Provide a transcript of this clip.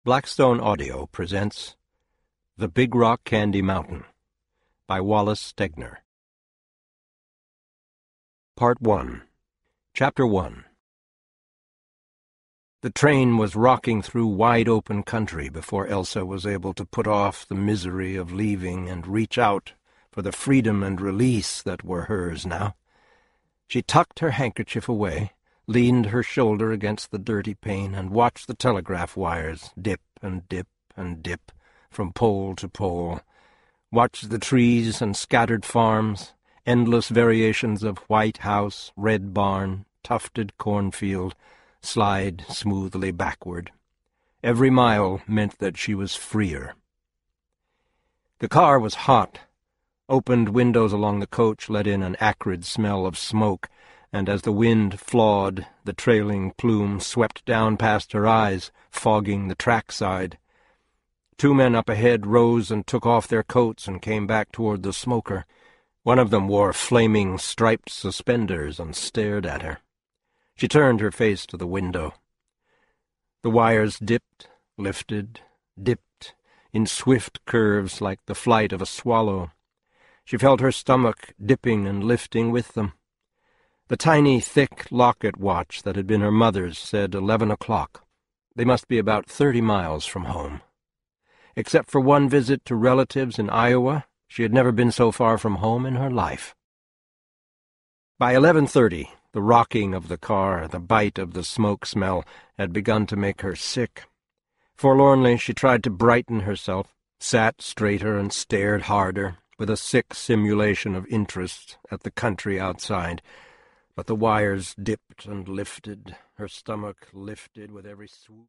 Blackstone Audio presents The Big Rock Candy Mountain by Wallace Stegner. Part 1. Chapter 1. The train was rocking through wide-open country before Elsa was able to put off the misery of leaving and reach out for the freedom and release that were hers now. She tucked her handkerchief away, leaned her shoulder against the dirty pane, and watched the telegraph wires dip and dip and dip from pole to pole, watched the trees and scattered farms, endless variations of white house, red barn, tufted cornfield, slide smoothly backward. Every mile meant that she was freer. The car was hot. Opened windows along the coach let in an acrid smell of smoke, and as the wind flawed, the trailing plume swept down past her eyes, fogging the trackside. Two men up ahead rose and took off their coats and came back toward the smoker. One of them wore flaming striped suspenders and stared at her. She turned her face to the window. The wires dipped, lifted, dipped, in swift curves like the flight of a swallow. She felt her stomach dipping and lifting with them. The tiny, thick locket watch that had been her mother's said 11 o'clock. They must be about 30 miles from home. Except for one visit to relatives in Iowa, she had never been so far from home in her life. By 11:30, the rocking of the car, the bite of the smoke smell, had begun to make her sick. Forlornly, she tried to brighten herself, sat straighter and stared harder, with a sick simulation of interest at the country outside. But the wires dipped and lifted, her stomach lifted with every swoop.